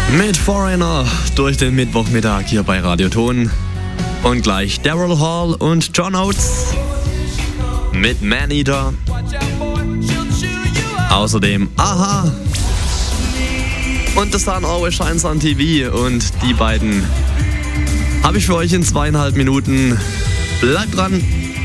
Mit Foreigner durch den Mittwochmittag hier bei Radio Ton. Und gleich Daryl Hall und John Oates mit Maneater. Außerdem Aha und The Sun Always Shines on TV. Und die beiden habe ich für euch in 2,5 Minuten. Bleibt dran!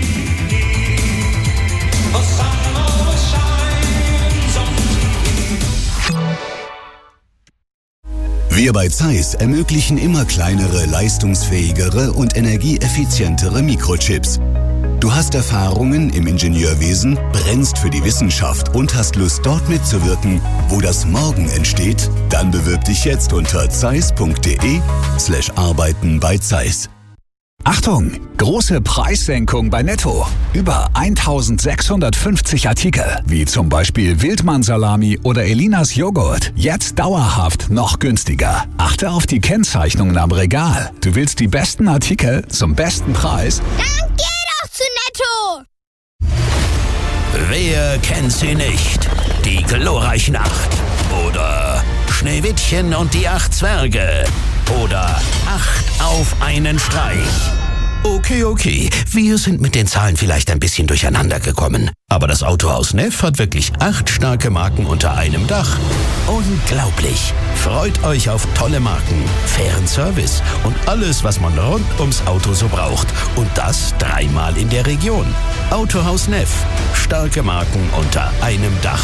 Wir bei Zeiss ermöglichen immer kleinere, leistungsfähigere und energieeffizientere Mikrochips. Du hast Erfahrungen im Ingenieurwesen, brennst für die Wissenschaft und hast Lust, dort mitzuwirken, wo das Morgen entsteht? Dann bewirb dich jetzt unter zeiss.de/arbeiten bei Zeiss. Achtung! Große Preissenkung bei Netto. Über 1650 Artikel, wie zum Beispiel Wildmann-Salami oder Elinas Joghurt. Jetzt dauerhaft noch günstiger. Achte auf die Kennzeichnungen am Regal. Du willst die besten Artikel zum besten Preis? Dann geh doch zu Netto! Wer kennt sie nicht? Die glorreichen 8. Oder Schneewittchen und die 8 Zwerge. Oder 8 auf einen Streich. Okay, wir sind mit den Zahlen vielleicht ein bisschen durcheinander gekommen. Aber das Autohaus Neff hat wirklich 8 starke Marken unter einem Dach. Unglaublich! Freut euch auf tolle Marken, fairen Service und alles, was man rund ums Auto so braucht. Und das 3-mal in der Region. Autohaus Neff. Starke Marken unter einem Dach.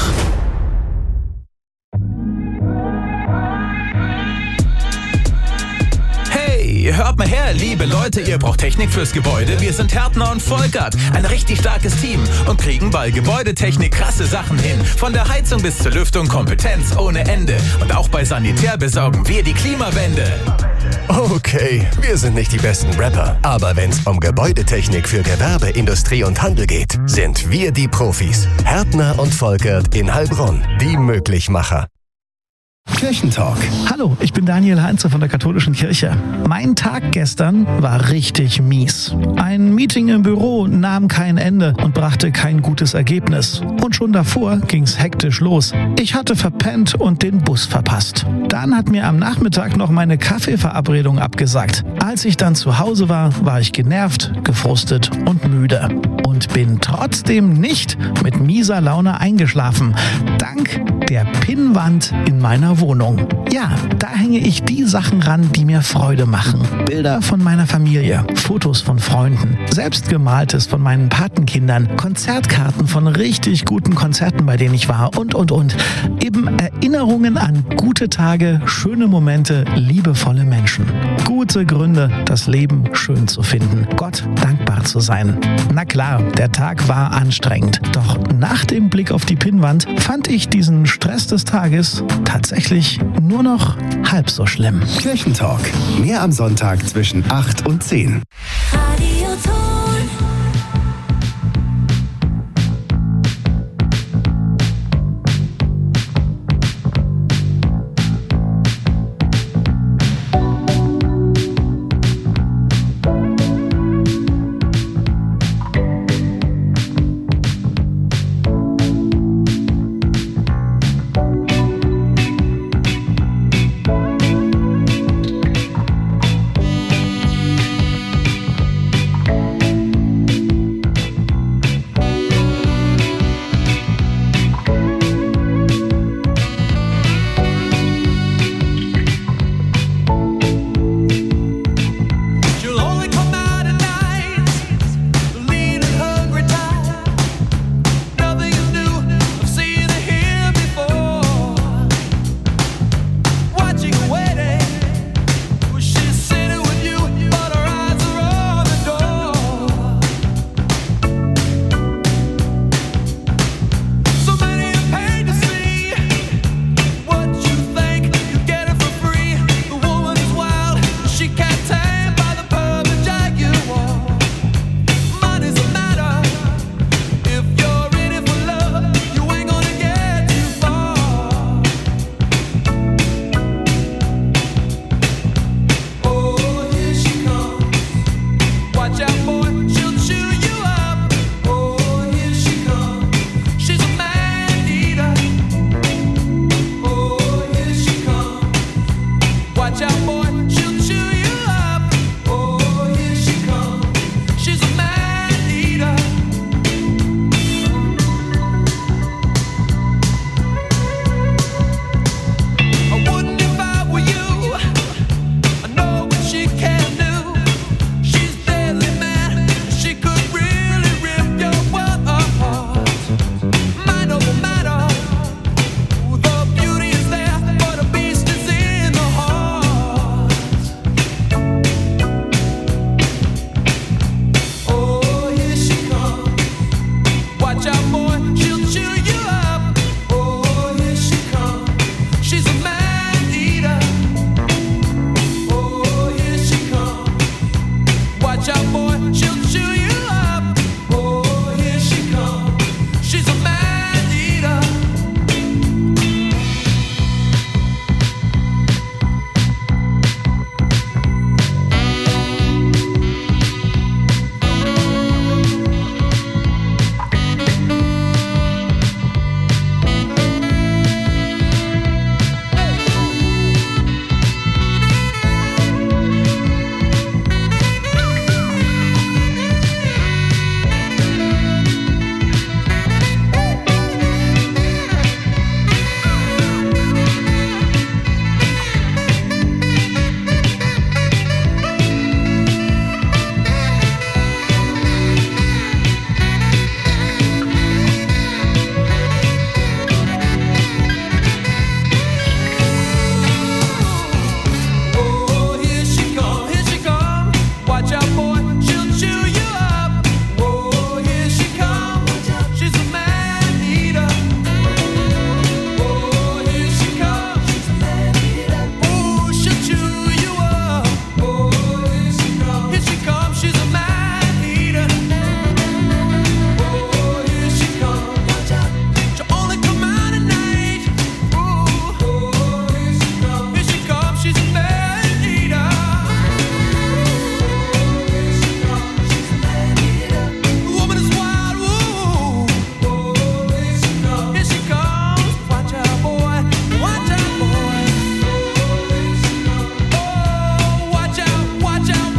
Hört mal her, liebe Leute, ihr braucht Technik fürs Gebäude. Wir sind Härtner und Volkert, ein richtig starkes Team und kriegen bei Gebäudetechnik krasse Sachen hin. Von der Heizung bis zur Lüftung, Kompetenz ohne Ende. Und auch bei Sanitär besorgen wir die Klimawende. Okay, wir sind nicht die besten Rapper, aber wenn's um Gebäudetechnik für Gewerbe, Industrie und Handel geht, sind wir die Profis. Härtner und Volkert in Heilbronn, die Möglichmacher. Kirchentalk. Hallo, ich bin Daniel Heinze von der Katholischen Kirche. Mein Tag gestern war richtig mies. Ein Meeting im Büro nahm kein Ende und brachte kein gutes Ergebnis. Und schon davor ging's hektisch los. Ich hatte verpennt und den Bus verpasst. Dann hat mir am Nachmittag noch meine Kaffeeverabredung abgesagt. Als ich dann zu Hause war ich genervt, gefrustet und müde. Und bin trotzdem nicht mit mieser Laune eingeschlafen. Dank der Pinnwand in meiner Wohnung. Ja, da hänge ich die Sachen ran, die mir Freude machen. Bilder von meiner Familie, Fotos von Freunden, Selbstgemaltes von meinen Patenkindern, Konzertkarten von richtig guten Konzerten, bei denen ich war und. Eben Erinnerungen an gute Tage, schöne Momente, liebevolle Menschen. Gute Gründe, das Leben schön zu finden, Gott dankbar zu sein. Na klar, der Tag war anstrengend. Doch nach dem Blick auf die Pinnwand fand ich diesen Stress des Tages tatsächlich nur noch halb so schlimm. Kirchentalk. Mehr am Sonntag zwischen 8 und 10. Radio Ton.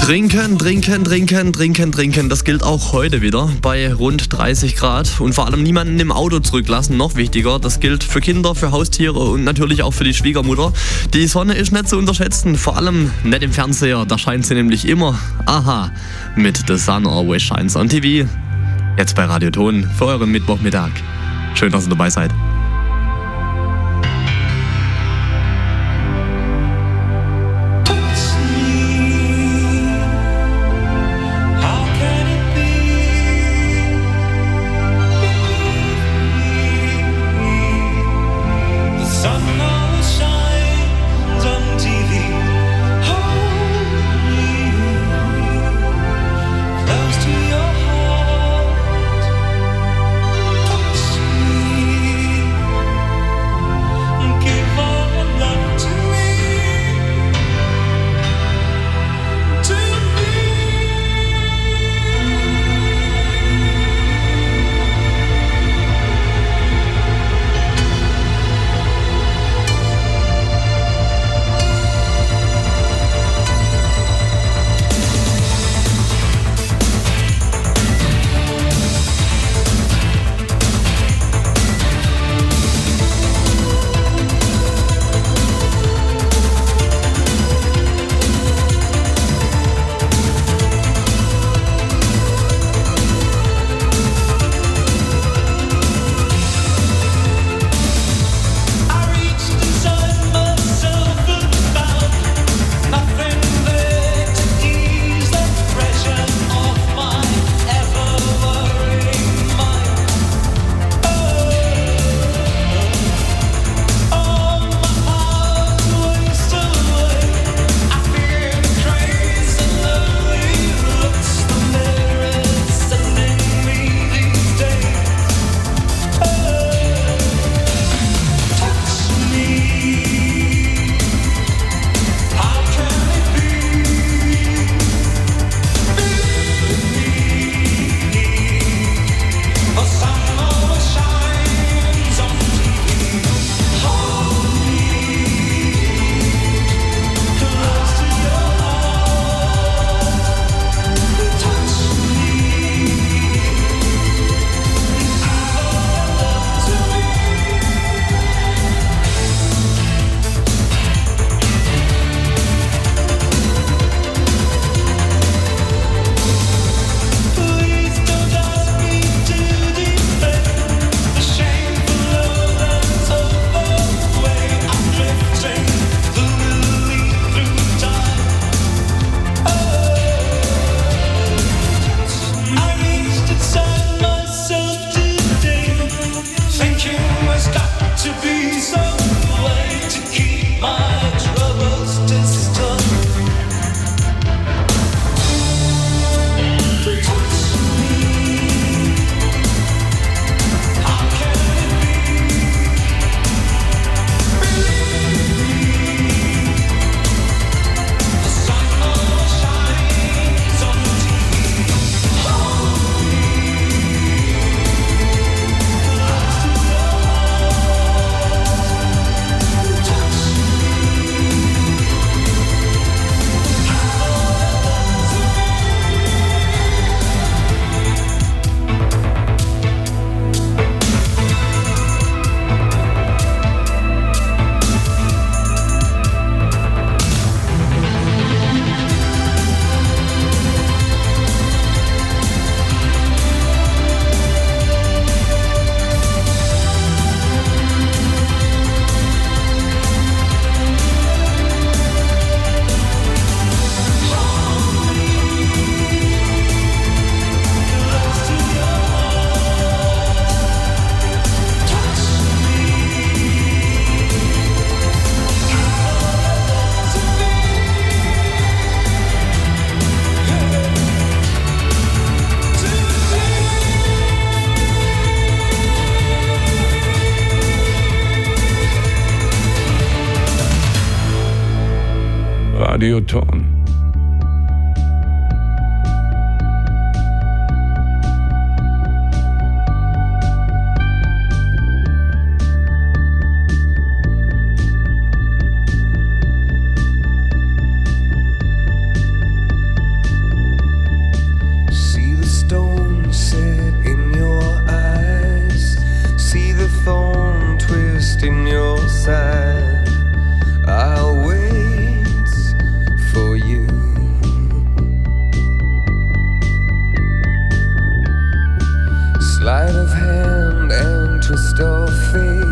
Trinken. Das gilt auch heute wieder bei rund 30 Grad. Und vor allem niemanden im Auto zurücklassen. Noch wichtiger, das gilt für Kinder, für Haustiere und natürlich auch für die Schwiegermutter. Die Sonne ist nicht zu unterschätzen, vor allem nicht im Fernseher. Da scheint sie nämlich immer. Aha, mit The Sun Always Shines on TV. Jetzt bei Radio Ton für euren Mittwochmittag. Schön, dass ihr dabei seid. Radio Ton. sleight of hand and twist of fate.